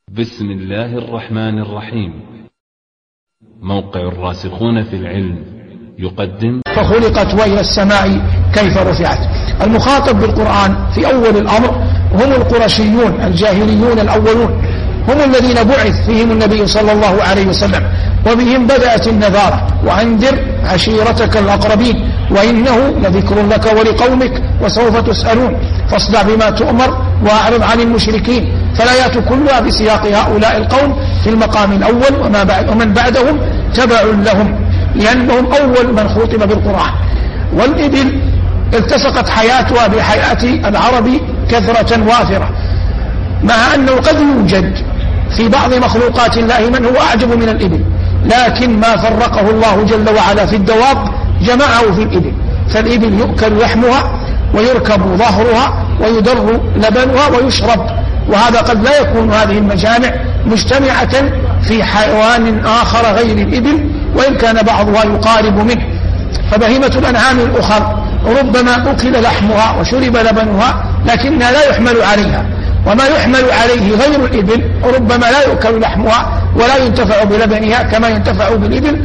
بسم الله الرحمن الرحيم. موقع الراسخون في العلم يقدم فخلقت وإلى السماء كيف رفعت. المخاطب بالقرآن في أول الأمر هم القرشيون الجاهليون الأولون، هم الذين بعث فيهم النبي صلى الله عليه وسلم، وبهم بدأت النذارة: وأنذر عشيرتك الأقربين وإنه لذكر لك ولقومك وسوف تسألون فاصدع بما تؤمر وأعرض عن المشركين. فالآيات كلها بسياق هؤلاء القوم في المقام الأول، ومن بعدهم تبع لهم لأنهم أول من خاطب بالقرآن. والإبل التصقت حياتها بحياة العرب كثرة وافرة، مع أنه قد يوجد في بعض مخلوقات الله من هو أعجب من الإبل، لكن ما فرقه الله جل وعلا في الدواب جمعه في الإبل. فالإبل يؤكل لحمها ويركب ظهرها ويدر لبنها ويشرب، وهذا قد لا يكون هذه المجامع مجتمعة في حيوان آخر غير الإبل، وإن كان بعضها يقارب منه. فبهيمة الأنعام الأخر ربما أكل لحمها وشرب لبنها لكنها لا يحمل عليها، وما يحمل عليه غير الإبل ربما لا يؤكل لحمها ولا ينتفع بلبنها كما ينتفع بالإبل.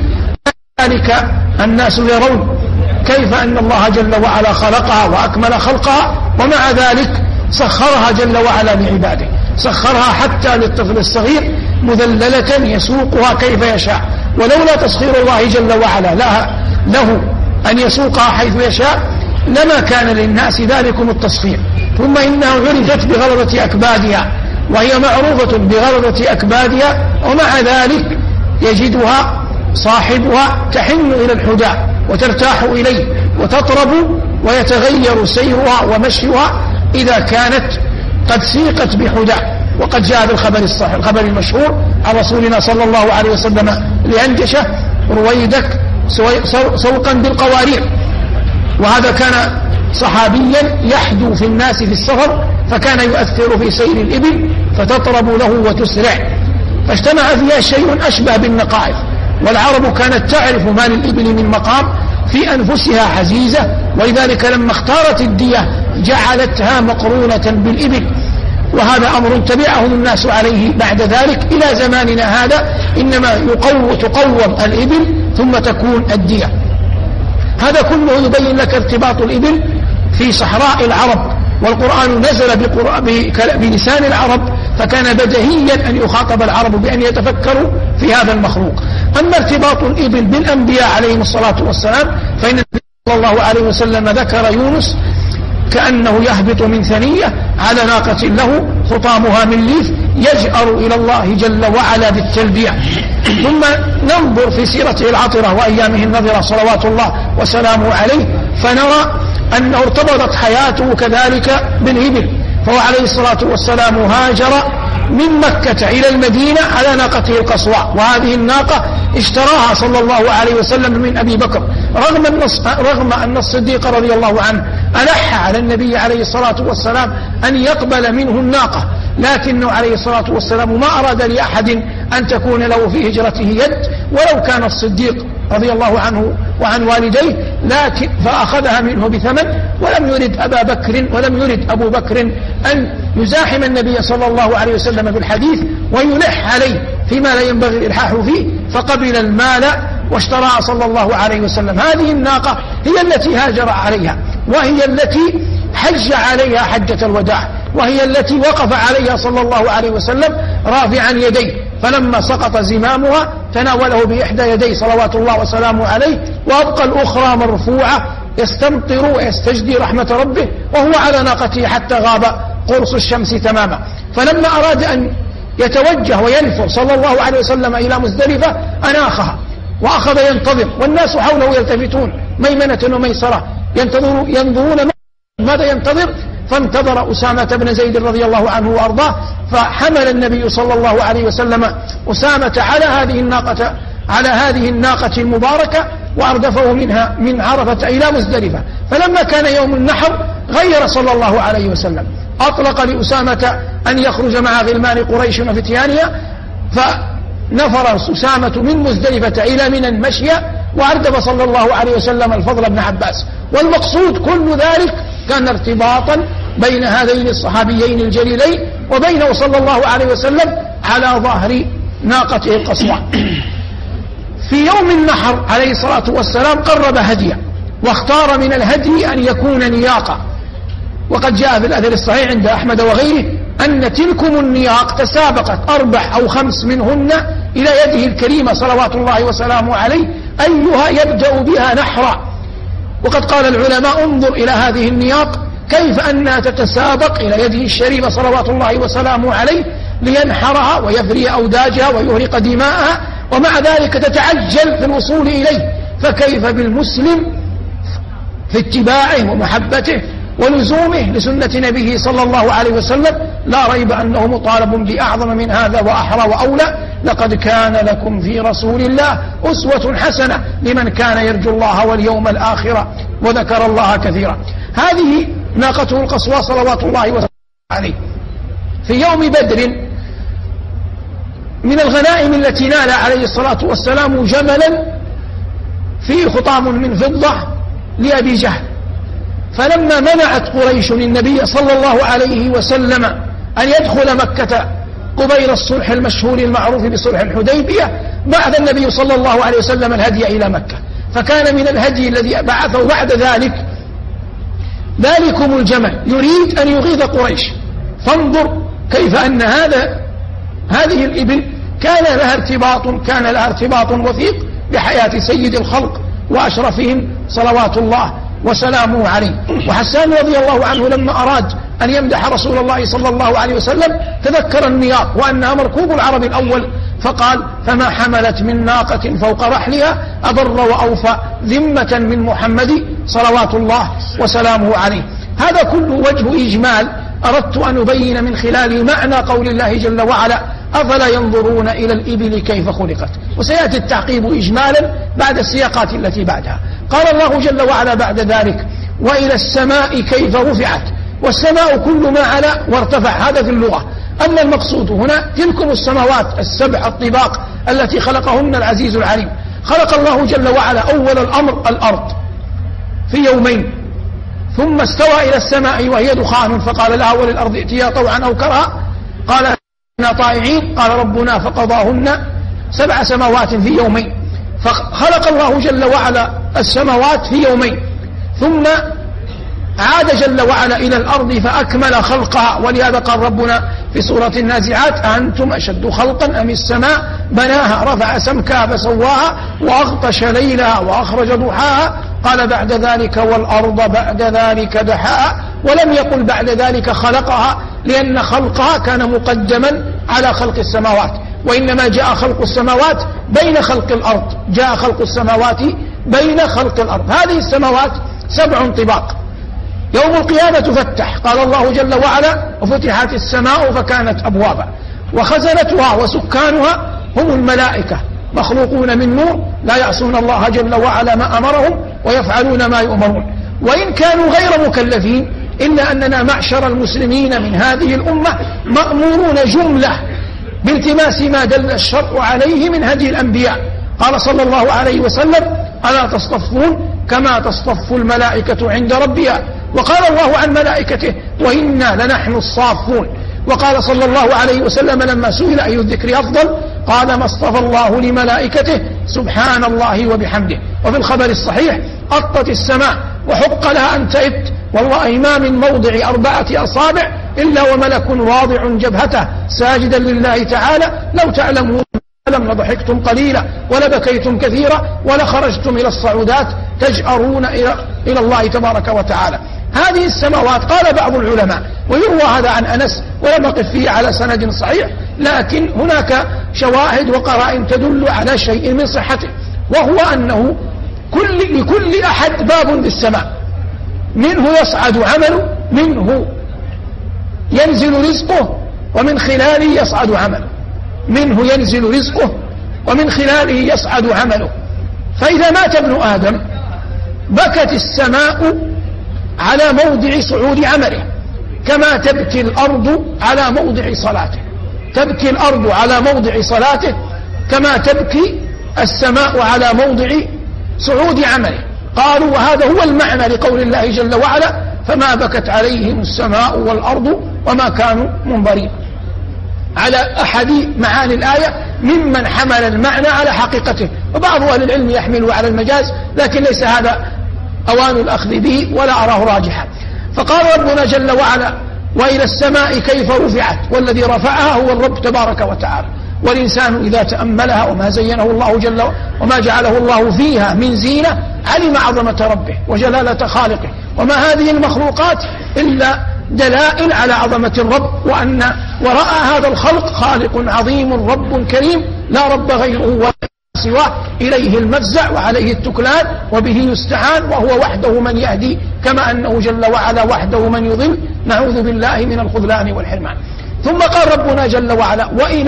ذلك الناس يرون كيف أن الله جل وعلا خلقها وأكمل خلقها، ومع ذلك سخرها جل وعلا لعباده، سخرها حتى للطفل الصغير مذللة يسوقها كيف يشاء. ولولا تسخير الله جل وعلا له أن يسوقها حيث يشاء لما كان للناس ذلكم التسخير. ثم إنها عرفت بغلظة أكبادها، وهي معروفة بغلظة أكبادها، ومع ذلك يجدها صاحبها تحن إلى الحدى وترتاح إليه وتطرب ويتغير سيرها ومشيها إذا كانت قد سيقت بحدى. وقد جاء بالخبر الصحيح الخبر المشهور عن رسولنا صلى الله عليه وسلم لأنجشة: رويدك سوقا بالقوارير. وهذا كان صحابيا يحدو في الناس في السفر، فكان يؤثر في سير الإبل فتطرب له وتسرع، فاجتمع فيها شيء أشبه بالنقائف. والعرب كانت تعرف ما للإبل من مقام في أنفسها عزيزة، ولذلك لما اختارت الدية جعلتها مقرونة بالإبل. وهذا أمر تبعهم الناس عليه بعد ذلك إلى زماننا هذا، إنما تقوم الإبل ثم تكون الدية. هذا كله يبين لك ارتباط الإبل في صحراء العرب، والقرآن نزل بلسان العرب، فكان بديهيا أن يخاطب العرب بأن يتفكروا في هذا المخلوق. أما ارتباط الإبل بالأنبياء عليهم الصلاة والسلام، فإن النبي صلى الله عليه وسلم ذكر يونس كأنه يهبط من ثنية على ناقة له خطامها من ليف يجأر إلى الله جل وعلا بالتلبية. ثم ننظر في سيرته العطرة وأيامه النذرة صلوات الله وسلامه عليه، فنرى أنه ارتبطت حياته كذلك بالإبل. فهو عليه الصلاة والسلام هاجر من مكة إلى المدينة على ناقته القصواء، وهذه الناقة اشتراها صلى الله عليه وسلم من أبي بكر، رغم أن الصديق رضي الله عنه ألح على النبي عليه الصلاة والسلام أن يقبل منه الناقة، لكنه عليه الصلاة والسلام ما أراد لأحد أن تكون له في هجرته يد، ولو كان الصديق رضي الله عنه وعن والديه، لكن فأخذها منه بثمن. ولم يرد أبو بكر أن يزاحم النبي صلى الله عليه وسلم بالحديث ويلح عليه فيما لا ينبغي الإلحاح فيه، فقبل المال واشتراها صلى الله عليه وسلم. هذه الناقة هي التي هاجر عليها، وهي التي حج عليها حجة الوداع، وهي التي وقف عليها صلى الله عليه وسلم رافعا يديه، فلما سقط زمامها تناوله بإحدى يديه صلوات الله وسلامه عليه، وأبقى الأخرى مرفوعة يستمطر ويستجدي رحمة ربه وهو على ناقته حتى غاب قرص الشمس تماما. فلما أراد أن يتوجه وينفر صلى الله عليه وسلم إلى مزدلفة أناخها وأخذ ينتظر، والناس حوله يلتفتون ميمنة وميسرة ينظرون ماذا ينتظر. فانتظر أسامة بن زيد رضي الله عنه وأرضاه، فحمل النبي صلى الله عليه وسلم أسامة على هذه الناقة المباركة وأردفه منها من عرفة إلى مزدلفة. فلما كان يوم النحر غير صلى الله عليه وسلم، أطلق لأسامة أن يخرج مع غلمان قريش وفتيانها، فنفر أسامة من مزدلفة إلى منى مشيا، وأردف صلى الله عليه وسلم الفضل بن عباس. والمقصود كل ذلك كان ارتباطا بين هذين الصحابيين الجليلين وبينه صلى الله عليه وسلم على ظهر ناقته القصواء. في يوم النحر عليه الصلاة والسلام قرب هديا، واختار من الهدي أن يكون نياقا، وقد جاء في الأثر الصحيح عند أحمد وغيره أن تلكم النياق تسابقت 4 أو 5 منهن إلى يده الكريمة صلوات الله وسلامه عليه أيها يبدأ بها نحرا. وقد قال العلماء انظر إلى هذه النياق كيف أنها تتسابق إلى يده الشريفة صلوات الله وسلامه عليه لينحرها ويفري أوداجها ويهرق دماءها، ومع ذلك تتعجل في الوصول إليه. فكيف بالمسلم في اتباعه ومحبته ولزومه لسنة نبيه صلى الله عليه وسلم؟ لا ريب أنه مطالب بأعظم من هذا وأحرى وأولى. لقد كان لكم في رسول الله أسوة حسنة لمن كان يرجو الله واليوم الآخر وذكر الله كثيرا. هذه ناقته القصوى صلوات الله وسلامه عليه. في يوم بدر من الغنائم التي نال عليه الصلاة والسلام جملا فيه خطام من فضة لأبي جهل، فلما منعت قريش النبي صلى الله عليه وسلم أن يدخل مكة قبيل الصلح المشهور المعروف بصلح الحديبية، بعث النبي صلى الله عليه وسلم الهدي إلى مكة. فكان من الهدي الذي بعثه بعد ذلك ذلكم الجمل، يريد أن يغيظ قريش. فانظر كيف أن هذه الإبل كان لها ارتباط وثيق بحياة سيد الخلق وأشرفهم صلوات الله وسلامه عليه. وحسان رضي الله عنه لما أراد أن يمدح رسول الله صلى الله عليه وسلم تذكر النياق وأنها مركوب العرب الأول، فقال فما حملت من ناقة فوق رحلها أبر وأوفى ذمة من محمد صلوات الله وسلامه عليه. هذا كله وجه إجمال أردت أن أبين من خلال معنى قول الله جل وعلا أفلا ينظرون إلى الإبل كيف خلقت. وسيأتي التعقيب إجمالا بعد السياقات التي بعدها. قال الله جل وعلا بعد ذلك وإلى السماء كيف رفعت. والسماء كل ما علا وارتفع، هذا في اللغة. أما المقصود هنا تلكم السماوات ال7 الطباق التي خلقهن العزيز العليم. خلق الله جل وعلا أول الأمر الأرض في يومين، ثم استوى إلى السماء وهي دخان فقال لها وللأرض ائتيا طوعا أو كرها قال إنا طائعين. قال ربنا فقضاهن 7 سماوات في يومين. فخلق الله جل وعلا السماوات في يومين، ثم عاد جل وعلا إلى الأرض فأكمل خلقها. ولهذا قال ربنا في سورة النازعات أأنتم أشد خلقا أم السماء بناها رفع سمكها فسواها وأغطش ليلها وأخرج ضحاها. قال بعد ذلك والأرض بعد ذلك دحاها، ولم يقل بعد ذلك خلقها، لأن خلقها كان مقدما على خلق السماوات، وإنما جاء خلق السماوات بين خلق الأرض، جاء خلق السماوات بين خلق الأرض. هذه السماوات 7 طباق. يوم القيامة تفتح، قال الله جل وعلا وفتحت السماء فكانت أبوابا. وخزنتها وسكانها هم الملائكة مخلوقون من نور لا يعصون الله جل وعلا ما أمرهم ويفعلون ما يؤمرون. وإن كانوا غير مكلفين إلا أننا معشر المسلمين من هذه الأمة مأمورون جملة بالتماس ما دل الشرع عليه من هدي الأنبياء. قال صلى الله عليه وسلم ألا تصطفون كما تصطف الملائكة عند ربها. وقال الله عن ملائكته وإنا لنحن الصافون. وقال صلى الله عليه وسلم لما سئل أي الذكر أفضل قال ما اصطفى الله لملائكته سبحان الله وبحمده. وفي الخبر الصحيح أطت السماء وحق لها أن تئت، والله ما من موضع 4 أصابع إلا وملك واضع جبهته ساجدا لله تعالى لو تعلمون لضحكتم قليلا ولبكيتم كثيرا ولخرجتم إلى الصعودات تجأرون إلى الله تبارك وتعالى. هذه السماوات قال بعض العلماء ويروى هذا عن أنس ولم أقف فيه على سند صحيح، لكن هناك شواهد وقرائن تدل على شيء من صحته، وهو أنه لكل أحد باب في السماء منه يصعد عمله، منه ينزل رزقه ومن خلاله يصعد عمله، منه ينزل رزقه ومن خلاله يصعد عمله. فإذا مات ابن آدم بكت السماء على موضع صعود عمله كما تبكي الأرض على موضع صلاته، تبكي الأرض على موضع صلاته كما تبكي السماء على موضع صعود عمله. قالوا وهذا هو المعنى لقول الله جل وعلا فما بكت عليهم السماء والأرض وما كانوا منظرين. على أحد معاني الآية ممن حمل المعنى على حقيقته، وبعض أهل العلم يحمله على المجاز، لكن ليس هذا أوان الأخذ به ولا أراه راجحا. فقال ربنا جل وعلا: وإلى السماء كيف رفعت، والذي رفعها هو الرب تبارك وتعالى. والإنسان إذا تأملها وما زينه الله جل وما جعله الله فيها من زينة علم عظمة ربه وجلالة خالقه، وما هذه المخلوقات إلا دلائل على عظمة الرب، وأن وراء هذا الخلق خالق عظيم رب كريم لا رب غيره ولا سواه، إليه المفزع وعليه التكلان وبه يستعان، وهو وحده من يهدي كما أنه جل وعلا وحده من يضل، نعوذ بالله من الخذلان والحرمان. ثم قال ربنا جل وعلا: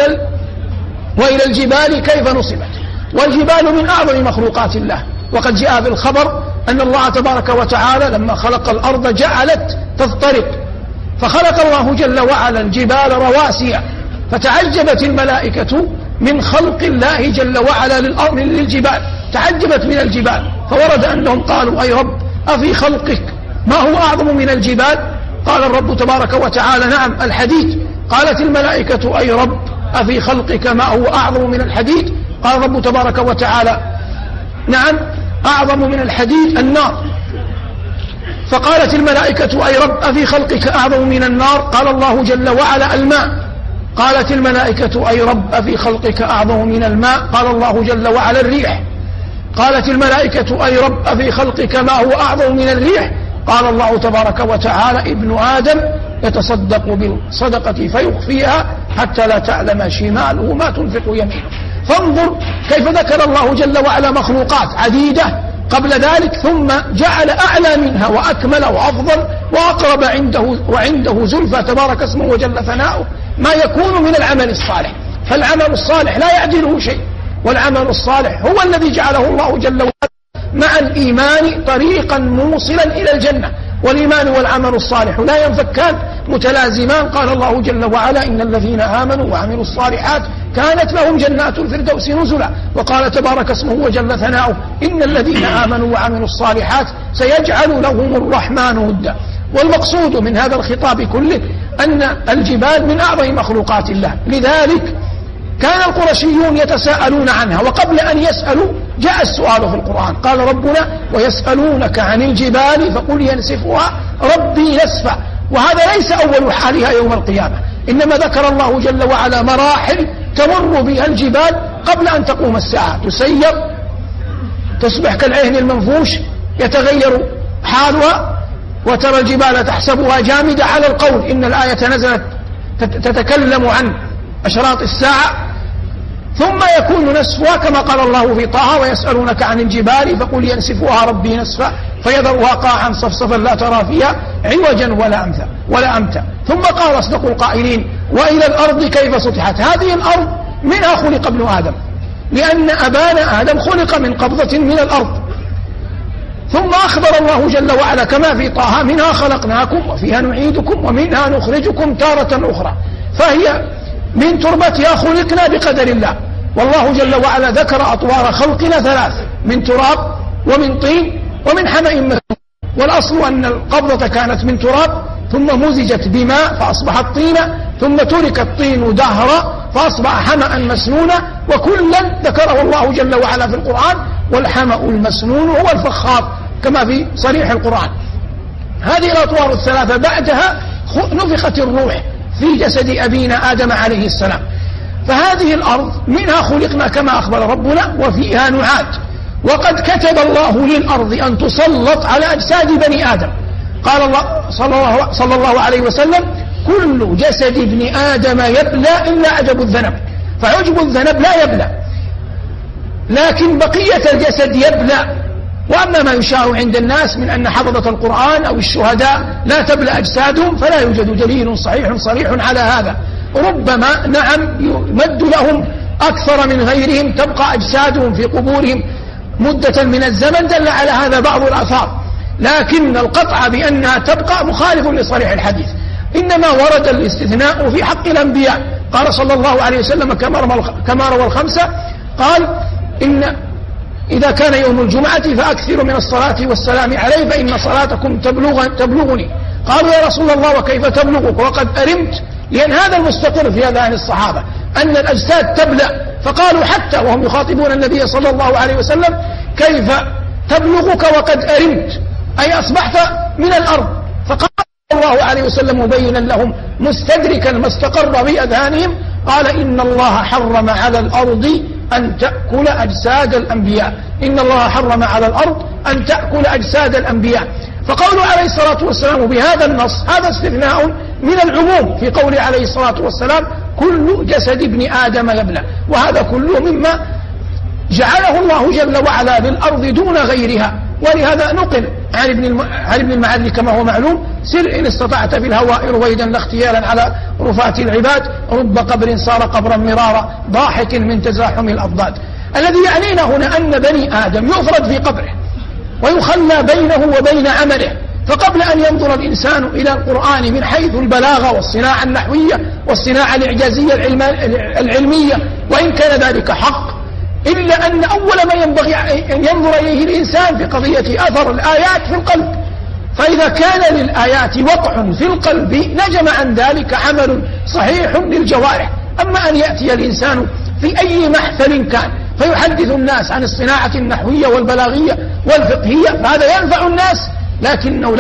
وإلى الجبال كيف نصبت. والجبال من أعظم مخلوقات الله، وقد جاء بالخبر أن الله تبارك وتعالى لما خلق الأرض جعلت تضطرب، فخلق الله جل وعلا الجبال رواسي، فتعجبت الملائكة من خلق الله جل وعلا للجبال، تعجبت من الجبال، فورد أنهم قالوا: أي رب أفي خلقك ما هو أعظم من الجبال؟ قال الرب تبارك وتعالى: نعم الحديد. قالت الملائكة: أي رب أفي خلقك ما هو أعظم من الحديد؟ قال الرب تبارك وتعالى: نعم أعظم من الحديد النار. فقالت الملائكة: أي رب أفي خلقك أعظم من النار؟ قال الله جل وعلا: الماء. قالت الملائكة: أي رب أفي خلقك أعظم من الماء؟ قال الله جل وعلا: الريح. قالت الملائكة: أي رب أفي خلقك ما هو أعظم من الريح؟ قال الله تبارك وتعالى: ابن آدم يتصدق بالصدقة فيخفيها حتى لا تعلم شماله ما تنفق يمينه. فانظر كيف ذكر الله جل وعلا مخلوقات عديدة قبل ذلك، ثم جعل أعلى منها وأكمل وأفضل وأقرب وعنده زلفى تبارك اسمه وجل ثناؤه ما يكون من العمل الصالح. فالعمل الصالح لا يعدله شيء، والعمل الصالح هو الذي جعله الله جل وعلا مع الإيمان طريقا موصلا إلى الجنة. والإيمان والعمل الصالح لا ينفكان متلازمان. قال الله جل وعلا: إن الذين آمنوا وعملوا الصالحات كانت لهم جنات الفردوس نزلا. وقال تبارك اسمه وجل ثناؤه: إن الذين آمنوا وعملوا الصالحات سيجعل لهم الرحمن ودا. والمقصود من هذا الخطاب كله أن الجبال من أعظم مخلوقات الله، لذلك كان القرشيون يتساءلون عنها، وقبل أن يسألوا جاء السؤال في القرآن. قال ربنا: ويسألونك عن الجبال فقل ينسفها ربي نسفا. وهذا ليس أول حالها يوم القيامة، إنما ذكر الله جل وعلا مراحل تمر بها الجبال قبل أن تقوم الساعة، تسير، تصبح كالعهن المنفوش، يتغير حالها، وترى الجبال تحسبها جامدة على القول. إن الآية نزلت تتكلم عن أشراط الساعة، ثم يكون نسفها كما قال الله في طه: ويسألونك عن الجبال فقل ينسفها ربي نسفا فيذرها قاعا صفصفا لا ترى فيها عوجا ولا أمتا. ثم قال أصدق القائلين: وإلى الأرض كيف سطحت. هذه الأرض منها خلق ابن آدم، لأن أبانا آدم خلق من قبضة من الأرض. ثم أخبر الله جل وعلا كما في طه: منها خلقناكم وفيها نعيدكم ومنها نخرجكم تارة أخرى. فهي من تربتها خلقنا بقدر الله. والله جل وعلا ذكر أطوار خلقنا ثلاث: من تراب ومن طين ومن حمأ مسنون. والأصل أن القبضة كانت من تراب ثم مزجت بماء فأصبحت طينا، ثم ترك الطين دهرا فأصبح حمأ مسنونا، وكلا ذكره الله جل وعلا في القرآن. والحمأ المسنون هو الفخار كما في صريح القرآن. هذه الأطوار الثلاثة بعدها نفخت الروح في جسد أبينا آدم عليه السلام. فهذه الأرض منها خلقنا كما أخبر ربنا، وفيها نعاد. وقد كتب الله للأرض أن تسلط على أجساد بني آدم. قال الله صلى الله عليه وسلم: كل جسد ابن آدم يبلى إلا عجب الذنب. فعجب الذنب لا يبلى، لكن بقية الجسد يبلى. وأما ما يشاع عند الناس من أن حفظة القرآن أو الشهداء لا تبلى أجسادهم فلا يوجد دليل صريح على هذا. ربما نعم يمد لهم أكثر من غيرهم، تبقى أجسادهم في قبورهم مدة من الزمن، دل على هذا بعض الآثار، لكن القطع بأنها تبقى مخالف لصريح الحديث. إنما ورد الاستثناء في حق الأنبياء. قال صلى الله عليه وسلم كما روى الخمسة، قال: إن إذا كان يوم الجمعة فأكثروا من الصلاة والسلام عليه فإن صلاتكم تبلغني. قالوا: يا رسول الله وكيف تبلغك وقد أرمت؟ لأن هذا المستقر في أذهان الصحابة أن الأجساد تبلى، فقالوا حتى وهم يخاطبون النبي صلى الله عليه وسلم: كيف تبلغك وقد أرمت، أي أصبحت من الأرض. فقال الله عليه وسلم مبينا لهم مستدركا ما استقر في أذهانهم، قال: إن الله حرم على الأرض أن تأكل أجساد الأنبياء، إن الله حرم على الأرض أن تأكل أجساد الأنبياء. فقوله عليه الصلاة والسلام بهذا النص هذا استثناء من العموم في قوله عليه الصلاة والسلام: كل جسد ابن آدم يبلى، وهذا كله مما جعله الله جل وعلا للأرض دون غيرها. ولهذا نقل عن ابن المعلي كما هو معلوم: سر إن استطعت في الهواء رويدا لا اختيالا على رفات العباد، رب قبر صار قبرا مرارا ضاحك من تزاحم الأضداد. الذي يعنينا هنا أن بني آدم يفرد في قبره ويخلى بينه وبين عمله. فقبل أن ينظر الإنسان إلى القرآن من حيث البلاغة والصناعة النحوية والصناعة الإعجازية العلمية، وإن كان ذلك حق، إلا أن أول ما ينبغي أن ينظر إليه الإنسان في قضية أثر الآيات في القلب. فإذا كان للآيات وقع في القلب نجم عن ذلك عمل صحيح للجوارح. أما أن يأتي الإنسان في أي محفل كان فيحدث الناس عن الصناعة النحوية والبلاغية والفقهية فهذا ينفع الناس، لكنه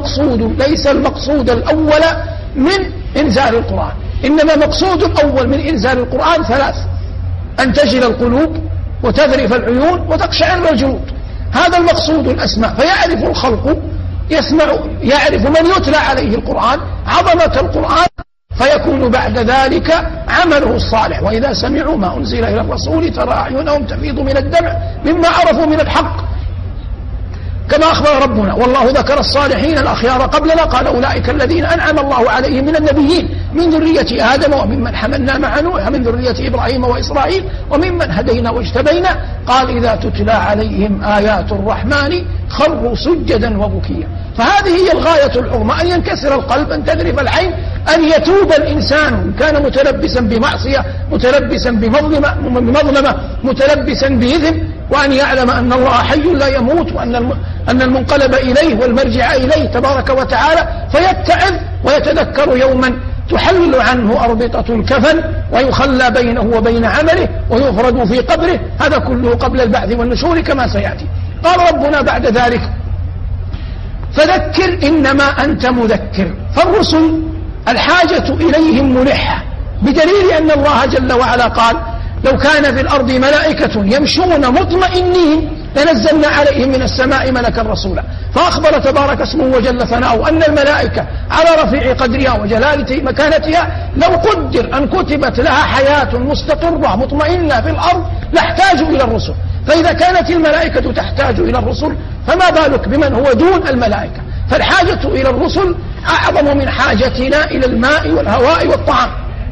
ليس المقصود الأول من إنزال القرآن. إنما مقصود الأول من إنزال القرآن ثلاث: أن تجل القلوب وتذرف العيون وتقشعر الجلود. هذا المقصود الأسمى. فيعرف الخلق يعرف من يتلى عليه القرآن عظمة القرآن، فيكون بعد ذلك عمله الصالح. وإذا سمعوا ما أنزل إلى الرسول ترى أعينهم تفيض من الدمع مما عرفوا من الحق، كما أخبر ربنا: والله ذكر الصالحين الأخيار قبلنا قال أولئك الذين أنعم الله عليهم من النبيين من ذرية آدم وممن حملنا مع نوح ومن ذرية إبراهيم وإسرائيل وممن هدينا واجتبينا. قال: إذا تتلى عليهم آيات الرحمن خروا سجدا وبكيا. فهذه هي الغاية العظمى: أن ينكسر القلب، أن تذرف العين، أن يتوب الإنسان كان متلبسا بمعصية، متلبسا بمظلمة، متلبسا بإثم، وأن يعلم أن الله حي لا يموت، وأن المنقلب إليه والمرجع إليه تبارك وتعالى، فيتعظ ويتذكر يوما تحل عنه أربطة الكفن ويخلى بينه وبين عمله ويفرد في قبره. هذا كله قبل البعث والنشور كما سيأتي. قال ربنا بعد ذلك: فذكر إنما أنت مذكر. فالرسل الحاجة إليهم ملحة، بدليل أن الله جل وعلا قال: لو كان في الأرض ملائكة يمشون مطمئنين لنزلنا عليهم من السماء ملكا رسولا. فأخبر تبارك اسمه وجل ثناؤه أن الملائكة على رفيع قدرها وجلالة مكانتها لو قدر أن كتبت لها حياة مستقرة مطمئنة في الأرض لاحتاجوا إلى الرسل. فإذا كانت الملائكة تحتاج إلى الرسل فما بالك بمن هو دون الملائكة. فالحاجة إلى الرسل أعظم من حاجتنا إلى الماء والهواء والطعام.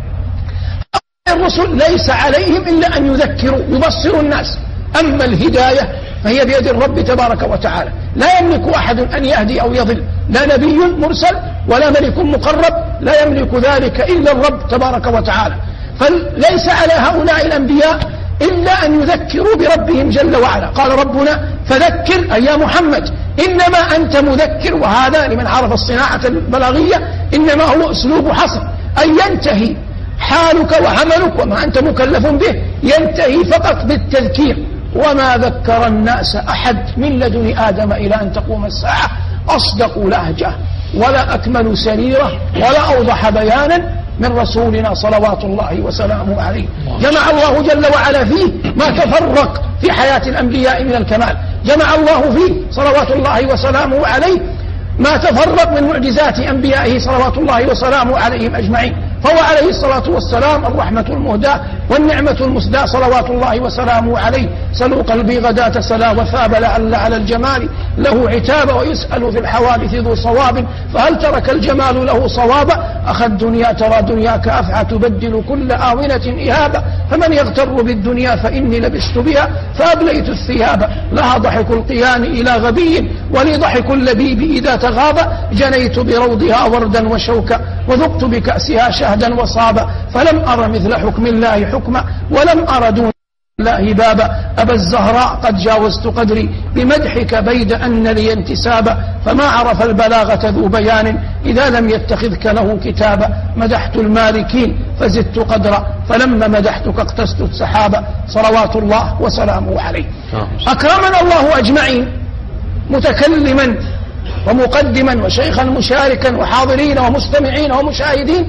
الرسل ليس عليهم إلا أن يذكروا يبصروا الناس. أما الهداية فهي بيد الرب تبارك وتعالى، لا يملك أحد أن يهدي أو يضل، لا نبي مرسل ولا ملك مقرب، لا يملك ذلك إلا الرب تبارك وتعالى. فليس على هؤلاء الأنبياء إلا أن يذكروا بربهم جل وعلا. قال ربنا: فذكر أي يا محمد إنما أنت مذكر. وهذا لمن عرف الصناعة البلاغية إنما هو أسلوب حصر، أي ينتهي حالك وعملك وما أنت مكلف به ينتهي فقط بالتذكير. وما ذكر الناس أحد من لدن آدم إلى أن تقوم الساعة أصدق لهجة ولا أكمل سريرة ولا أوضح بيانا من رسولنا صلوات الله وسلامه عليه. جمع الله جل وعلا فيه ما تفرق في حياة الأنبياء من الكمال، جمع الله فيه صلوات الله وسلامه عليه ما تفرق من معجزات أنبيائه صلوات الله وسلامه عليهم أجمعين. فهو عليه الصلاة والسلام الرحمة المهداة والنعمة المسداة صلوات الله وسلامه عليه. سلوا قلبي غداة سلا وثاب لعل على الجمال له عتاب ويسأل في الحوادث ذو صواب فهل ترك الجمال له صوابا أخذ الدنيا ترى دنياك أفعى تبدل كل آونة إهابا فمن يغتر بالدنيا فإني لبست بها فأبليت الثياب لها ضحك القيان إلى غبي ولي ضحك اللبيب إذا تغاب جنيت بروضها وردا وشوكا وذقت بكأسها شهدا وصابا فلم أر مثل حكم الله حكما ولم أر دون الله بابا أبا الزهراء قد جاوزت قدري بمدحك بيد أن لي انتسابا فما عرف البلاغة ذو بيان إذا لم يتخذك له كتابا مدحت المالكين فزدت قدرا فلما مدحتك اقتست سحابا صلوات الله وسلامه عليه. أكرمنا الله أجمعين متكلما ومقدما وشيخا مشاركا وحاضرين ومستمعين ومشاهدين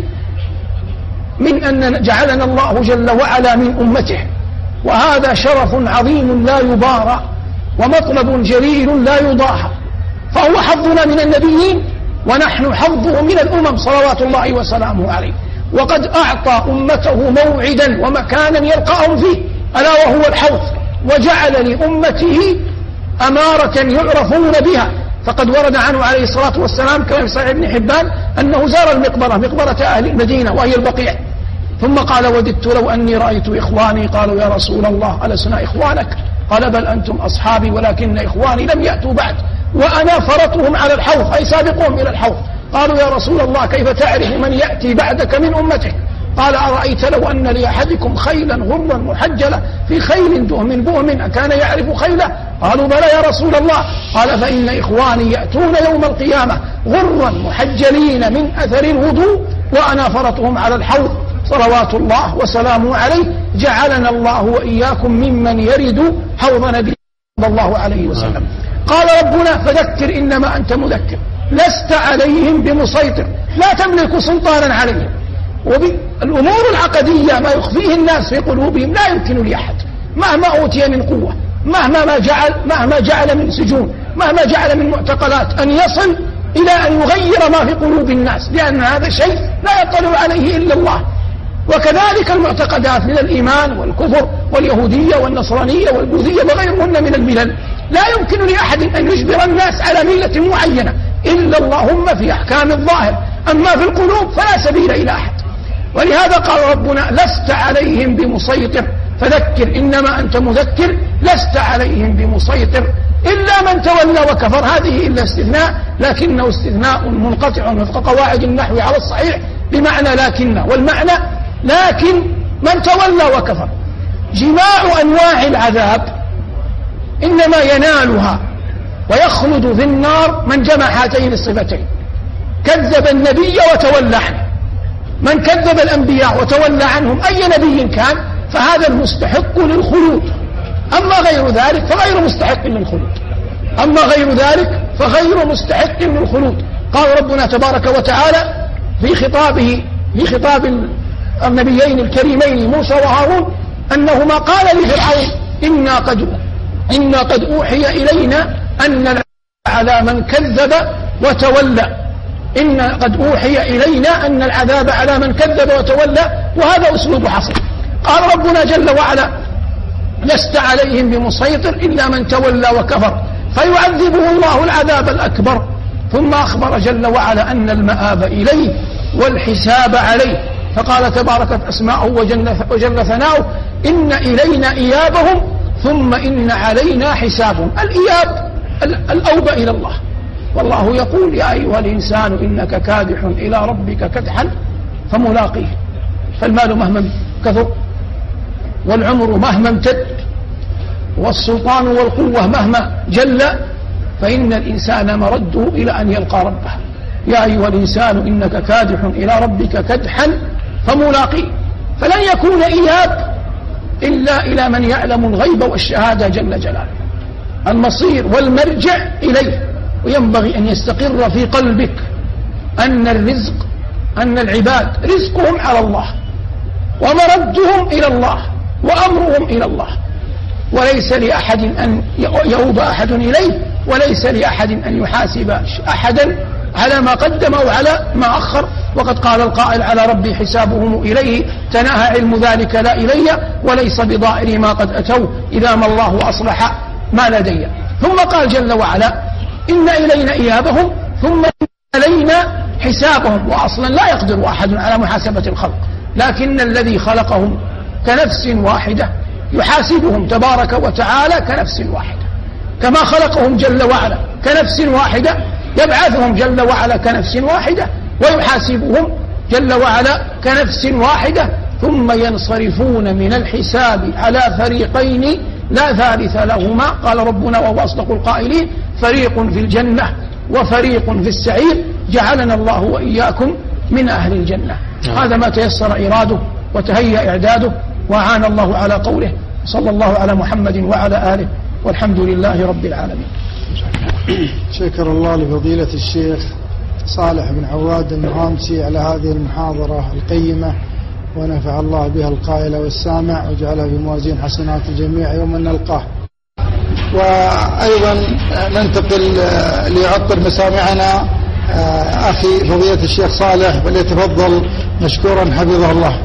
من أن جعلنا الله جل وعلا من أمته، وهذا شرف عظيم لا يبارى ومطلب جليل لا يضاهى، فهو حظنا من النبيين ونحن حظه من الأمم صلوات الله وسلامه عليه. وقد أعطى أمته موعدا ومكانا يلقاهم فيه ألا وهو الحوض، وجعل لأمته أمارة يعرفون بها، فقد ورد عنه عليه الصلاة والسلام كما في صحيح ابن حبان أنه زار المقبرة، مقبرة أهل المدينة وهي البقيع، ثم قال وددت لو أني رأيت إخواني. قالوا يا رسول الله ألسنا إخوانك؟ قال بل أنتم أصحابي ولكن إخواني لم يأتوا بعد وأنا فرطهم على الحوض أي سابقهم إلى الحوض. قالوا يا رسول الله كيف تعرف من يأتي بعدك من أمتك؟ قال أرأيت لو أن لأحدكم خيلا غرا محجلة في خيل دهم بهم أكان يعرف خيله؟ قالوا بلى يا رسول الله. قال فإن إخواني يأتون يوم القيامة غرا محجلين من أثر الوضوء وأنا فرطهم على الحوض صلوات الله وسلامه عليه. جعلنا الله وإياكم ممن يرد حوض نبي صلى الله عليه وسلم. قال ربنا فذكر إنما أنت مذكر لست عليهم بمسيطر، لا تملك سلطانا عليهم. وبالأمور العقدية ما يخفيه الناس في قلوبهم لا يمكن لأحد مهما أوتي من قوة، مهما جعل من سجون، مهما جعل من معتقلات أن يصل إلى أن يغير ما في قلوب الناس، لأن هذا شيء لا يطلع عليه إلا الله. وكذلك المعتقدات من الإيمان والكفر واليهودية والنصرانية والبوذية وغيرهن من الملل لا يمكن لأحد أن يجبر الناس على ملة معينة إلا اللهم في أحكام الظاهر، أما في القلوب فلا سبيل إلى أحد. ولهذا قال ربنا لست عليهم بمسيطر فذكر إنما أنت مذكر لست عليهم بمسيطر إلا من تولى وكفر. هذه إلا استثناء، لكنه استثناء منقطع وفق قواعد النحو على الصحيح بمعنى لكن، والمعنى لكن من تولى وكفر. جماع أنواع العذاب إنما ينالها ويخلد في النار من جمع هاتين الصفتين: كذب النبي وتولى عنه. من كذب الأنبياء وتولى عنهم أي نبي كان فهذا المستحق للخلود، أما غير ذلك فغير مستحق للخلود، أما غير ذلك فغير مستحق للخلود. قال ربنا تبارك وتعالى في خطاب النبيين الكريمين موسى وهارون أنهما قال لفرعون إنا قد أوحي إلينا أن على من كذب وتولى، إنا قد أوحي إلينا أن العذاب على من كذب وتولى، وهذا أسلوب حصر. قال ربنا جل وعلا لست عليهم بمسيطر إلا من تولى وكفر فيعذبه الله العذاب الأكبر. ثم أخبر جل وعلا أن المآب إليه والحساب عليه، فقال تباركت أسماؤه وجل ثناؤه إن إلينا إيابهم ثم إن علينا حسابهم. الإياب الأوبة إلى الله، والله يقول يا أيها الإنسان إنك كادح إلى ربك كدحا فملاقيه. فالمال مهما كثر والعمر مهما امتد والسلطان والقوة مهما جل فإن الإنسان مرده إلى أن يلقى ربه. يا أيها الإنسان إنك كادح إلى ربك كدحا فملاقيه. فلن يكون إياب إلا إلى من يعلم الغيب والشهادة جل جلاله. المصير والمرجع إليه، وينبغي أن يستقر في قلبك أن العباد رزقهم على الله ومردهم إلى الله وأمرهم إلى الله، وليس لأحد أن يؤوب أحد إليه، وليس لأحد أن يحاسب أحدا على ما قدم أو على ما أخر. وقد قال القائل على ربي حسابهم إليه تناهى علم ذلك لا إلي وليس بضائر ما قد أتوا إذا ما الله أصلح ما لدي. ثم قال جل وعلا إن إلينا إيابهم ثم علينا حسابهم. وأصلا لا يقدر أحد على محاسبة الخلق، لكن الذي خلقهم كنفس واحدة يحاسبهم تبارك وتعالى كنفس واحدة، كما خلقهم جل وعلا كنفس واحدة يبعثهم جل وعلا كنفس واحدة ويحاسبهم جل وعلا كنفس واحدة. ثم ينصرفون من الحساب على فريقين لا ثالث لهما. قال ربنا وهو أصدق القائلين: فريق في الجنة وفريق في السعير، جعلنا الله وإياكم من أهل الجنة. هذا ما تيسر إراده وتهيأ إعداده، وأعان الله على قوله. صلى الله على محمد وعلى آله، والحمد لله رب العالمين. شكر الله لفضيلة الشيخ صالح بن عواد النهامسي على هذه المحاضرة القيمة، ونفع الله بها القائل والسامع، وجعلها في موازين حسنات الجميع يوم نلقاه. وأيضا ننتقل ليعطر مسامعنا أخي فضيلة الشيخ صالح، فليتفضل مشكورا حفظه الله.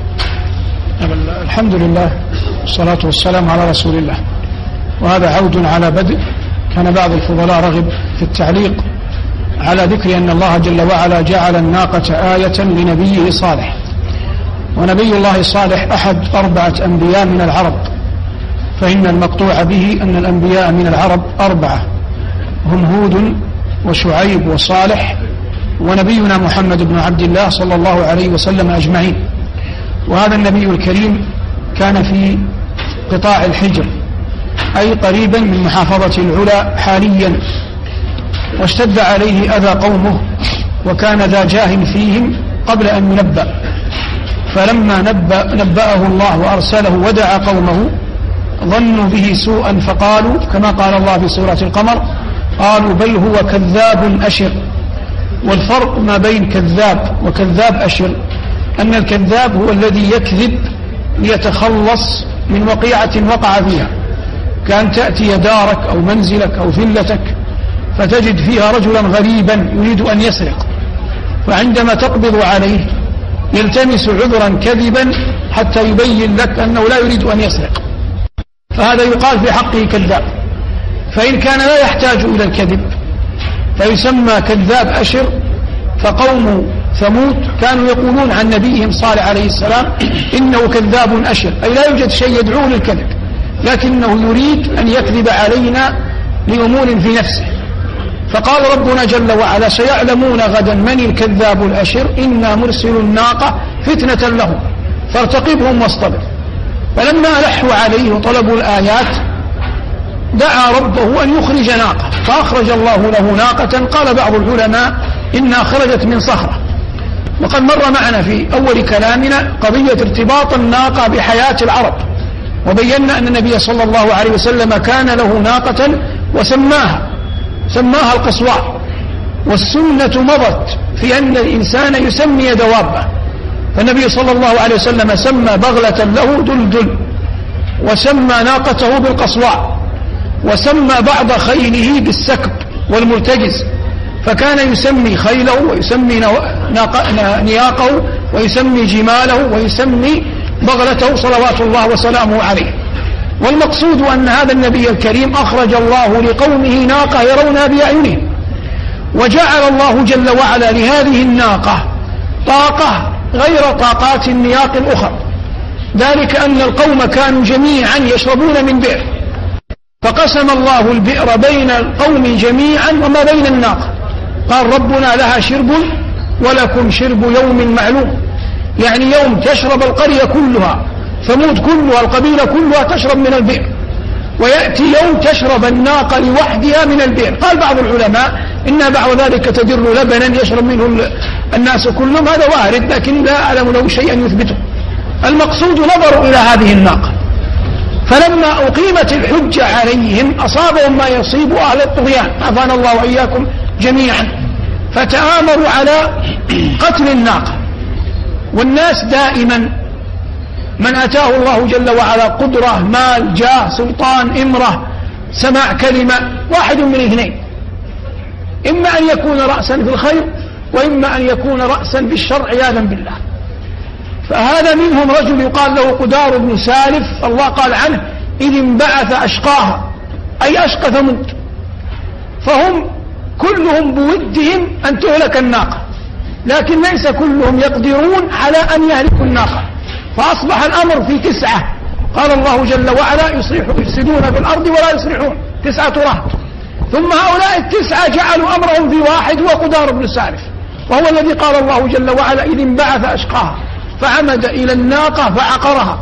الحمد لله والصلاة والسلام على رسول الله. وهذا عود على بدء. كان بعض الفضلاء رغب في التعليق على ذكر أن الله جل وعلا جعل الناقة آية لنبيه صالح. ونبي الله صالح أحد 4 أنبياء من العرب، فإن المقطوع به أن الأنبياء من العرب 4 هم هود وشعيب وصالح ونبينا محمد بن عبد الله صلى الله عليه وسلم أجمعين. وهذا النبي الكريم كان في قطاع الحجر، أي قريبا من محافظة العلا حاليا، واشتد عليه أذى قومه، وكان ذا جاه فيهم قبل أن ينبأ. فلما نبأه الله وأرسله ودعا قومه ظنوا به سوءا، فقالوا كما قال الله في سورة القمر: قالوا بل هو كذاب أشر. والفرق ما بين كذاب وكذاب أشر أن الكذاب هو الذي يكذب ليتخلص من وقيعة وقع فيها، كأن تأتي دارك أو منزلك أو فلتك فتجد فيها رجلا غريبا يريد أن يسرق، فعندما تقبض عليه يلتمس عذرا كذبا حتى يبين لك أنه لا يريد أن يسرق، فهذا يقال في حقه كذاب. فإن كان لا يحتاج إلى الكذب فيسمى كذاب أشر. فقوم ثمود كانوا يقولون عن نبيهم صالح عليه السلام: إنه كذاب أشر، أي لا يوجد شيء يدعوه للكذب، لكنه يريد أن يكذب علينا لأمور في نفسه. فقال ربنا جل وعلا: سيعلمون غدا من الكذاب الأشر، إنا مرسل الناقة فتنة لهم فارتقبهم واصطبر. فلما ألحوا عليه وطلبوا الآيات دعا ربه أن يخرج ناقة، فأخرج الله له ناقة. قال بعض العلماء إنها خرجت من صخرة. وقد مر معنا في أول كلامنا قضية ارتباط الناقة بحياة العرب، وبينا أن النبي صلى الله عليه وسلم كان له ناقة وسماها القصواء. والسنة مضت في أن الإنسان يسمي دوابه، فالنبي صلى الله عليه وسلم سمى بغلة له دلدل، وسمى ناقته بالقصواء، وسمى بعض خيله بالسكب والمرتجز، فكان يسمي خيله ويسمي نياقه ويسمي جماله ويسمي بغلته صلوات الله وسلامه عليه. والمقصود أن هذا النبي الكريم أخرج الله لقومه ناقة يرونها بأعينهم، وجعل الله جل وعلا لهذه الناقة طاقة غير طاقات النياق الأخرى، ذلك أن القوم كانوا جميعا يشربون من بئر، فقسم الله البئر بين القوم جميعا وما بين الناقة. قال ربنا: لها شرب ولكم شرب يوم معلوم، يعني يوم تشرب القرية كلها، ثمود كلها، القبيلة كلها تشرب من البئر، ويأتي يوم تشرب الناقة لوحدها من البئر. قال بعض العلماء إن بعد ذلك تدر لبنا يشرب منه الناس كلهم، هذا وارد لكن لا أعلم له شيئا يثبته. المقصود نظروا إلى هذه الناقة، فلما أقيمت الحجة عليهم أصابهم ما يصيب أهل الطغيان، عافانا الله وإياكم جميعا، فتآمروا على قتل الناقة. والناس دائما من أتاه الله جل وعلا قدرة، مال، جاه، سلطان، إمرة، سماع كلمة، واحد من اثنين: إما أن يكون رأسا في الخير، وإما أن يكون رأسا بالشر عياذا بالله. فهذا منهم رجل يقال له قدار بن سالف، الله قال عنه: إذ انبعث أشقاها، أي أشقى ثمود، فهم كلهم بودهم أن تهلك الناقة، لكن ليس كلهم يقدرون على أن يهلكوا الناقة، فأصبح الأمر في 9. قال الله جل وعلا: يفسدون في الأرض ولا يصلحون، 9 رهط. ثم هؤلاء 9 جعلوا أمرهم في واحد، هو قدار بن سالف، وهو الذي قال الله جل وعلا: إذ انبعث أشقاها. فعمد إلى الناقة فعقرها،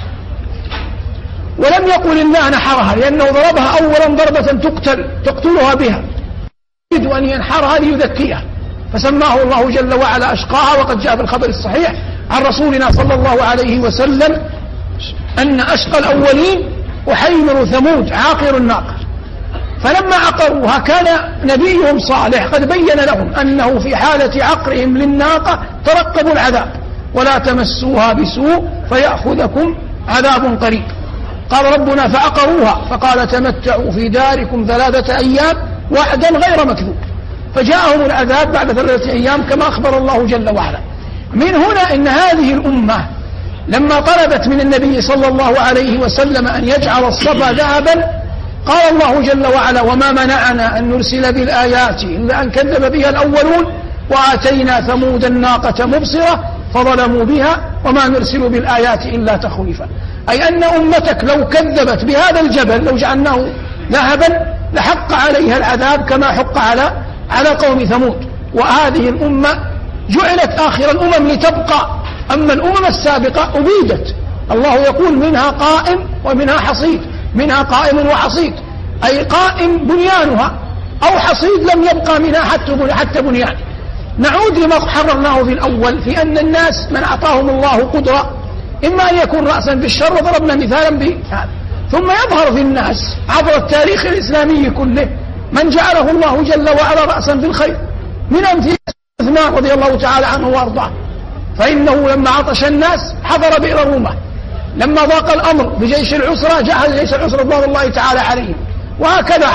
ولم يقل الله نحرها، لأنه ضربها أولا ضربة تقتلها بها، يريد أن ينحرها ليذكيها، فسماه الله جل وعلا أشقاها. وقد جاء في الخبر الصحيح عن رسولنا صلى الله عليه وسلم أن أشقى الأولين وحيمر ثمود عاقر الناقة، فلما عقروها كان نبيهم صالح قد بين لهم أنه في حالة عقرهم للناقة ترقبوا العذاب ولا تمسوها بسوء فيأخذكم عذاب قريب. قال ربنا فعقروها فقال تمتعوا في داركم 3 أيام وعدا غير مكذوب، فجاءهم العذاب بعد 3 أيام كما أخبر الله جل وعلا. من هنا إن هذه الأمة لما طلبت من النبي صلى الله عليه وسلم أن يجعل الصفا ذهبا قال الله جل وعلا وما منعنا أن نرسل بالآيات إلا أن كذب بها الأولون وآتينا ثمود الناقة مبصرة فظلموا بها وما نرسل بالآيات إلا تخويفا، أي أن أمتك لو كذبت بهذا الجبل لو جعلناه ذهبا لحق عليها العذاب كما حق على قوم ثمود. وهذه الأمة جعلت آخر الأمم لتبقى، أما الأمم السابقة أبيدت. الله يقول منها قائم ومنها حصيد، منها قائم وحصيد، أي قائم بنيانها أو حصيد لم يبقى منها حتى بنيان. نعود لما حررناه في الأول في أن الناس من أعطاهم الله قدرة إما أن يكون رأسا في الشر، وضربنا مثالا بهذا، ثم يظهر في الناس عبر التاريخ الإسلامي كله من جعله الله جل وعلا رأسا في الخير، من أمثلة عثمان رضي الله تعالى عنه وأرضاه، فإنه لما عطش الناس حضر بئر الرومة، لما ضاق الأمر بجيش العسرة جهز جيش العسرة رضوان الله تعالى عليهم. وهكذا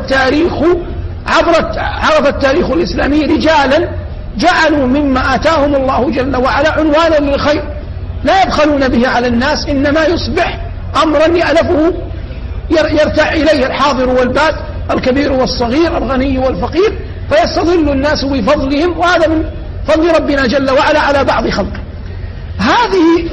عرف التاريخ الإسلامي رجالا جعلوا مما آتاهم الله جل وعلا عنوانا للخير لا يبخلون به على الناس، إنما يصبح أمرا يألفه يرتع إليه الحاضر والباد، الكبير والصغير، الغني والفقير، فيستظل الناس بفضلهم، وهذا من فضل ربنا جل وعلا على بعض خلقه. هذه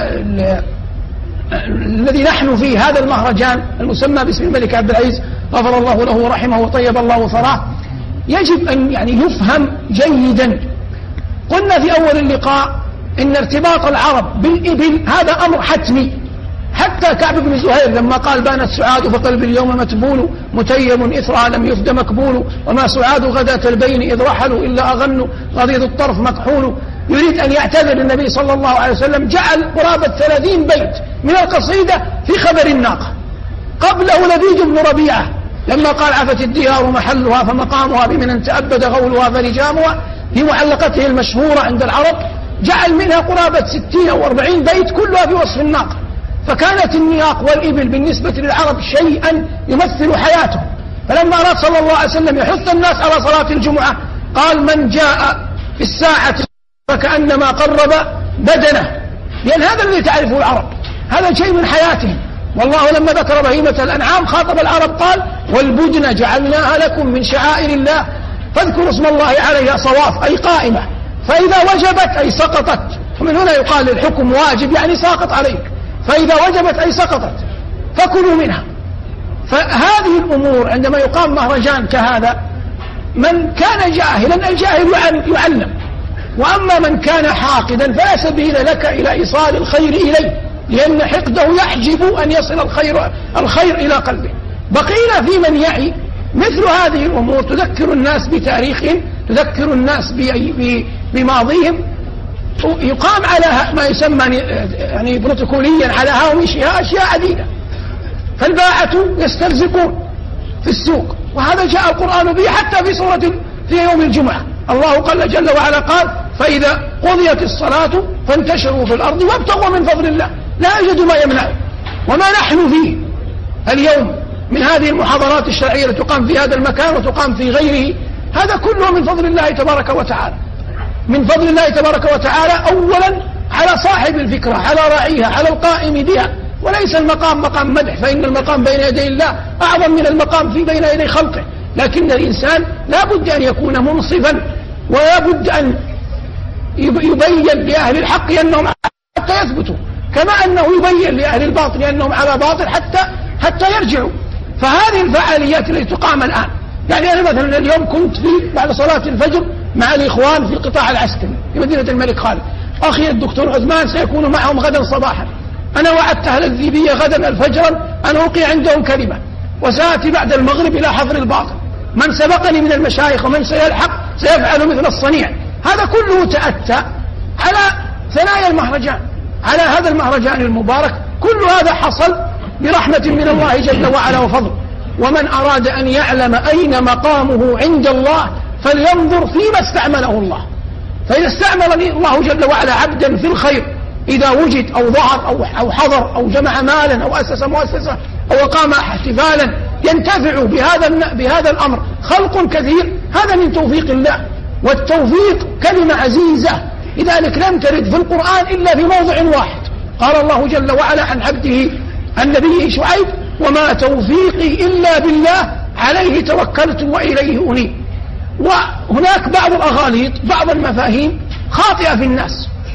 الذي نحن فيه هذا المهرجان المسمى باسم الملك عبد العزيز غفر الله له ورحمه وطيب الله ثراه يجب أن يفهم جيدا. قلنا في أول اللقاء إن ارتباط العرب بالإبل هذا أمر حتمي، حتى كعب بن زهير لما قال بانت سعاد فقلب اليوم متبول متيم إثرها لم يفد مكبول وما سعاد غداة البين إذ رحلوا إلا أغنوا غضيض الطرف مكحول، يريد أن يعتذر النبي صلى الله عليه وسلم، جعل قرابة 30 بيت من القصيدة في خبر الناقة. قبله لبيد بن ربيعة لما قال عفت الديار محلها فمقامها بمن تأبد غولها فرجامها في معلقته المشهورة عند العرب، جعل منها قرابة 60 أو 40 بيت كلها في وصف الناقة. فكانت النياق والإبل بالنسبة للعرب شيئا يمثل حياتهم. فلما أراد صلى الله عليه وسلم يحث الناس على صلاة الجمعة قال من جاء في الساعة فكأنما قرب بدنه، لأن هذا الذي تعرفه العرب، هذا شيء من حياتهم. والله لما ذكر بهيمة الأنعام خاطب العرب قال والبدن جعلناها لكم من شعائر الله فاذكروا اسم الله عليها صواف، أي قائمة، فإذا وجبت أي سقطت، ومن هنا يقال الحكم واجب يعني ساقط عليك، فإذا وجبت أي سقطت فكلوا منها. فهذه الأمور عندما يقام مهرجان كهذا من كان جاهلا الجاهل يعلم، وأما من كان حاقدا فلا سبيل لك إلى إيصال الخير إليه، لأن حقده يحجب أن يصل الخير إلى قلبه. بقينا في من يعي مثل هذه الأمور تذكر الناس بتاريخهم، تذكر الناس بماضيهم، يقام على ما يسمى يعني بروتوكوليا على هامشها أشياء عديدة، فالباعة يسترزقون في السوق، وهذا جاء القرآن به حتى في يوم الجمعة. الله قال جل وعلا قال فإذا قضيت الصلاة فانتشروا في الأرض وابتغوا من فضل الله، لا يوجد ما يمنع. وما نحن فيه اليوم من هذه المحاضرات الشرعية التي تقام في هذا المكان وتقام في غيره، هذا كله من فضل الله تبارك وتعالى، من فضل الله تبارك وتعالى أولا على صاحب الفكرة، على راعيها، على القائم بها. وليس المقام مقام مدح، فإن المقام بين يدي الله أعظم من المقام في بين يدي خلقه، لكن الإنسان لا بد أن يكون منصفا، ولا بد أن يبين لأهل الحق أنهم حتى يثبتوا، كما أنه يبين لأهل الباطل أنهم على باطل حتى يرجعوا. فهذه الفعاليات التي تقام الآن، يعني أنا مثلا اليوم كنت بعد صلاة الفجر مع الإخوان في القطاع العسكري في مدينة الملك خالد، أخي الدكتور عثمان سيكون معهم غدا صباحا، أنا وعدت أهل الذيبية غدا الفجر أن ألقي عندهم كلمة، وسآتي بعد المغرب إلى حظر الباطل. من سبقني من المشايخ ومن سيلحق سيفعل مثل الصنيع. هذا كله تأتى على ثنايا المهرجان، على هذا المهرجان المبارك. كل هذا حصل برحمة من الله جل وعلا وفضل. ومن أراد أن يعلم أين مقامه عند الله فلينظر فيما استعمله الله. فإذا استعمل الله جل وعلا عبدا في الخير، إذا وجد أو ظهر أو حضر أو جمع مالا أو أسس مؤسسة أو أقام احتفالا ينتفع بهذا الأمر خلق كثير، هذا من توفيق الله. والتوفيق كلمة عزيزة، لذلك لم ترد في القرآن إلا في موضع واحد. قال الله جل وعلا عن عبده النبي شعيب: وما توفيقي إلا بالله عليه توكلت وإليه أنيب. وهناك بعض الأغاليط، بعض المفاهيم خاطئة في الناس،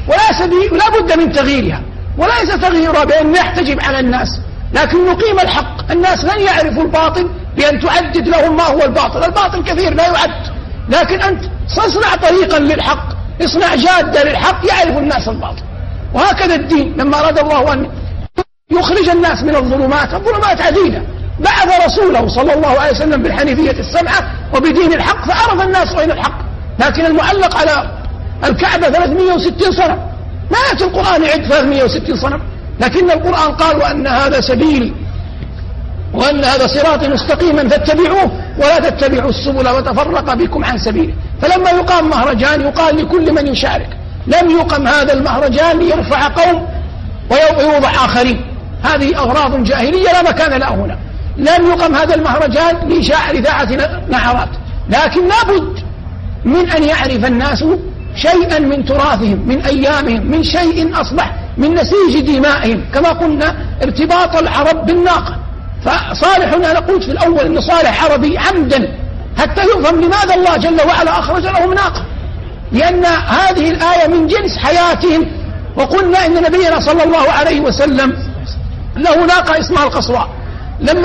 ولا بد من تغييرها، وليس تغييرها بأن نحتجب على الناس، لكن نقيم الحق. الناس لن يعرفوا الباطل بأن تعدد لهم ما هو الباطل. الباطل كثير لا يعد، لكن أنت اصنع طريقا للحق، اصنع جادة للحق يعرف الناس الباطل. وهكذا الدين لما أراد الله أن يخرج الناس من الظلمات عديدة، بعث رسوله صلى الله عليه وسلم بالحنيفية السمحة وبدين الحق، فعرف الناس أين الحق. لكن المعلق على الكعبة 360 صنم، ما يأتي القرآن يعد 360 صنم، لكن القرآن قال: وأن هذا سبيلي وأن هذا صراطي مستقيما فاتبعوه ولا تتبعوا السبل وتفرق بكم عن سبيله. فلما يقام مهرجان يقال لكل من يشارك: لم يقم هذا المهرجان ليرفع قوم ويوضع آخرين، هذه أغراض جاهلية لا مكان لها هنا. لم يقم هذا المهرجان لإشاع رذاعة نحرات، لكن لابد من أن يعرف الناس شيئا من تراثهم، من أيامهم، من شيء أصبح من نسيج دمائهم، كما قلنا ارتباط العرب بالناقة. فصالح، أنا قلت في الأول أن صالح عربي عمدا حتى يفهم لماذا الله جل وعلا أخرج لهم ناقة، لأن هذه الآية من جنس حياتهم. وقلنا إن نبينا صلى الله عليه وسلم له ناقة اسمها القصواء. لما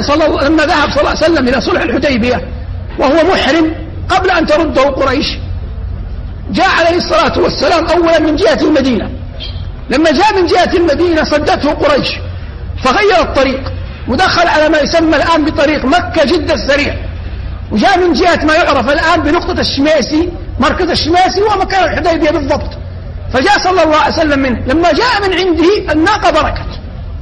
ذهب صلى الله عليه وسلم إلى صلح الحديبية وهو محرم قبل أن ترده قريش، جاء عليه الصلاة والسلام أولا من جهة المدينة. لما جاء من جهة المدينة صدته قريش فغير الطريق ودخل على ما يسمى الآن بطريق مكة جدة السريع، وجاء من جهة ما يعرف الآن بنقطة الشميسي، مركز الشميسي هو مكان الحديبية بالضبط. فجاء صلى الله عليه وسلم منه، لما جاء من عنده الناقة بركت،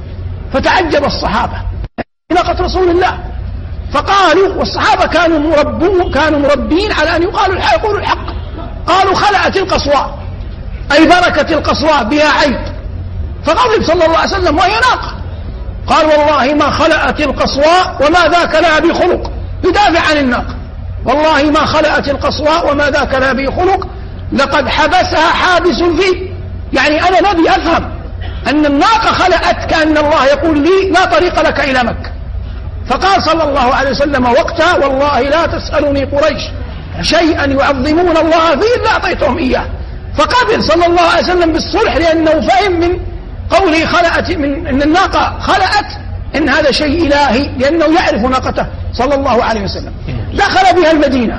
فتعجب الصحابة ناقة رسول الله، فقالوا، والصحابة كانوا مربين على أن يقولوا الحق، قالوا: خلعت القصواء، أي بركة القصواء بها عيب. فغضب صلى الله عليه وسلم وهي ناقة، قال: والله ما خلعت القصواء وما ذاك لها بخلق، يدافع عن الناقة: والله ما خلعت القصواء وما ذاك لها بخلق، لقد حبسها حابس فيه. يعني أنا نبي أفهم أن الناقة خلعت، كأن الله يقول لي: لا طريق لك إلى مكة. فقال صلى الله عليه وسلم وقتها: والله لا تسألني قريش شيئا يعظمون الله فيه إلا أعطيتهم إياه. فقبل صلى الله عليه وسلم بالصلح، لأنه فهم من قوله خلأت، من أن الناقة خلأت، إن هذا شيء إلهي، لأنه يعرف ناقته صلى الله عليه وسلم. دخل بها المدينة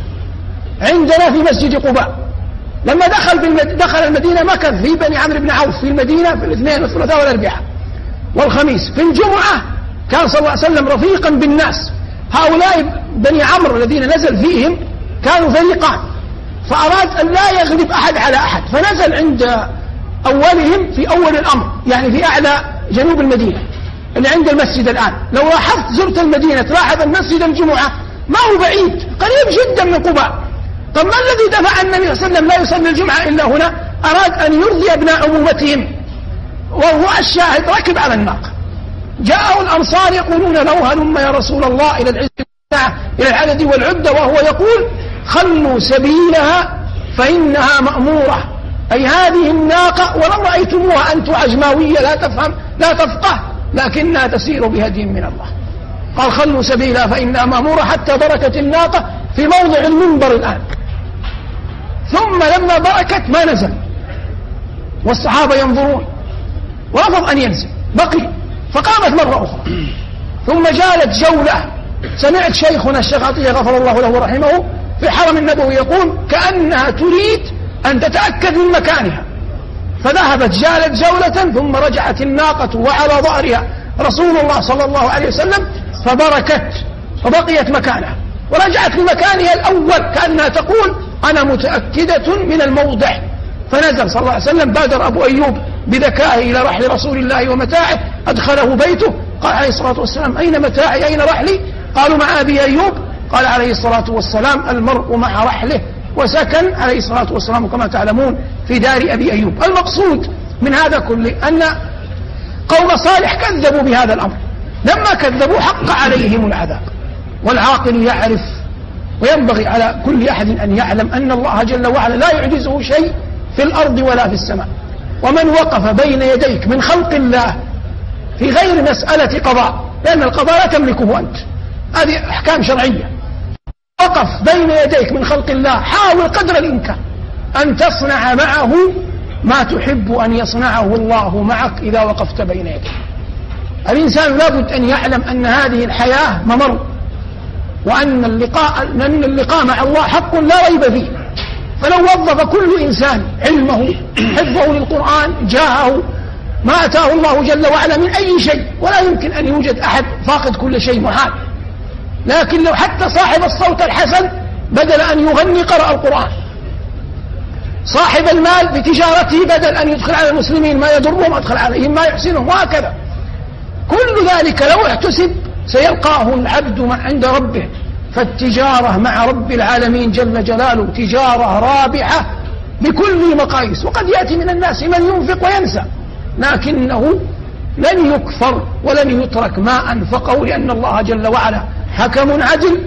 عندنا في مسجد قباء. لما دخل المدينة مكث في بني عمرو بن عوف في المدينة في الاثنين والثلاثاء والأربعاء والخميس. في الجمعة كان صلى الله عليه وسلم رفيقا بالناس. هؤلاء بني عمرو الذين نزل فيهم كانوا فريقان، فأراد أن لا يغلب أحد على أحد، فنزل عند أولهم في أول الأمر، يعني في أعلى جنوب المدينة اللي عند المسجد الآن. لو لاحظت زرت المدينة تلاحظ المسجد الجمعة ما هو بعيد، قريب جدا من قباء. طب ما الذي دفع النبي صلى الله عليه وسلم لا يصلي الجمعة إلا هنا؟ أراد أن يرضي ابناء عمومتهم، وهو الشاهد ركب على الناقة. جاءه الأنصار يقولون له: هلم يا رسول الله إلى إلى العدد والعدة، وهو يقول: خلوا سبيلها فإنها مأمورة، أي هذه الناقة ولو رأيتموها أنتم عجماوية لا تفهم لا تفقه، لكنها تسير بهدي من الله. قال: خلوا سبيلها فإنها مأمورة، حتى بركت الناقة في موضع المنبر الآن. ثم لما بركت ما نزل، والصحابة ينظرون، ورفض أن ينزل، بقي. فقامت مرة أخرى، ثم جالت جولة. سمعت شيخنا الشيخ عطية غفر الله له ورحمه في الحرم النبوي يقول: كأنها تريد أن تتأكد من مكانها، فذهبت جالت جولة ثم رجعت الناقة وعلى ظهرها رسول الله صلى الله عليه وسلم فبركت وبقيت مكانها ورجعت لمكانها الأول كأنها تقول أنا متأكدة من الموضع. فنزل صلى الله عليه وسلم. بادر أبو أيوب بذكائه إلى رحل رسول الله ومتاعه، أدخله بيته، قال عليه الصلاة والسلام أين متاعي أين رحلي؟ قالوا مع أبي أيوب. قال عليه الصلاة والسلام المرء مع رحله، وسكن عليه الصلاة والسلام كما تعلمون في دار أبي أيوب. المقصود من هذا كله أن قوم صالح كذبوا بهذا الأمر، لما كذبوا حق عليهم العذاب. والعاقل يعرف وينبغي على كل أحد أن يعلم أن الله جل وعلا لا يعجزه شيء في الأرض ولا في السماء. ومن وقف بين يديك من خلق الله في غير مسألة قضاء، لأن القضاء لا تملكه أنت، هذه أحكام شرعية، وقف بين يديك من خلق الله حاول قدر الإمكان أن تصنع معه ما تحب أن يصنعه الله معك إذا وقفت بين يديك. الإنسان لابد أن يعلم أن هذه الحياة ممر، وأن اللقاء مع الله حق لا ريب فيه. فلو وظف كل إنسان علمه حفظه للقرآن جاهه ما أتاه الله جل وعلا من أي شيء، ولا يمكن أن يوجد أحد فاقد كل شيء محال، لكن لو حتى صاحب الصوت الحسن بدل أن يغني قرأ القرآن، صاحب المال بتجارته بدل أن يدخل على المسلمين ما يضرهم أدخل عليهم ما يحسنهم، وهكذا. كل ذلك لو احتسب سيلقاه العبد عند ربه. فالتجارة مع رب العالمين جل جلاله تجارة رابحة بكل مقاييس. وقد يأتي من الناس من ينفق وينسى، لكنه لن يكفر ولن يترك ما أنفقه، لأن الله جل وعلا حكم عدل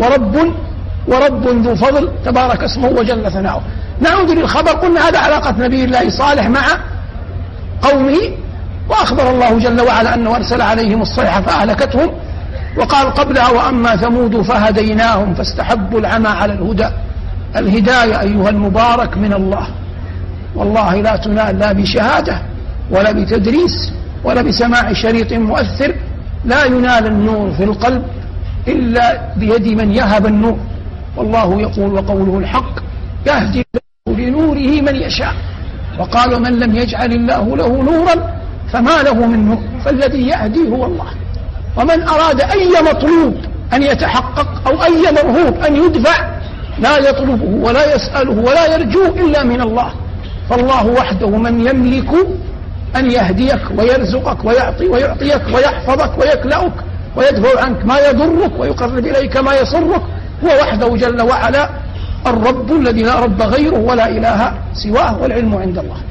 ورب ذو فضل تبارك اسمه وجل ثناؤه. نعود للخبر. قلنا هذا علاقة نبي الله صالح مع قومه، وأخبر الله جل وعلا أنه أرسل عليهم الصيحة فأهلكتهم، وقال قبلها وأما ثمود فهديناهم فاستحبوا العمى على الهدى. الهداية أيها المبارك من الله، والله لا تنال لا بشهادة ولا بتدريس ولا بسماع شريط مؤثر، لا ينال النور في القلب إلا بيد من يهب النور. والله يقول وقوله الحق يهدي لنوره من يشاء. وقال من لم يجعل الله له نورا فما له من نور، فالذي يهدي هو الله. ومن أراد أي مطلوب أن يتحقق أو أي مرهوب أن يدفع لا يطلبه ولا يسأله ولا يرجوه إلا من الله. فالله وحده من يملك أن يهديك ويرزقك ويعطيك ويحفظك ويكلأك ويدفع عنك ما يضرك ويقرب إليك ما يسرك. هو وحده جل وعلا الرب الذي لا رب غيره ولا إله سواه، والعلم عند الله.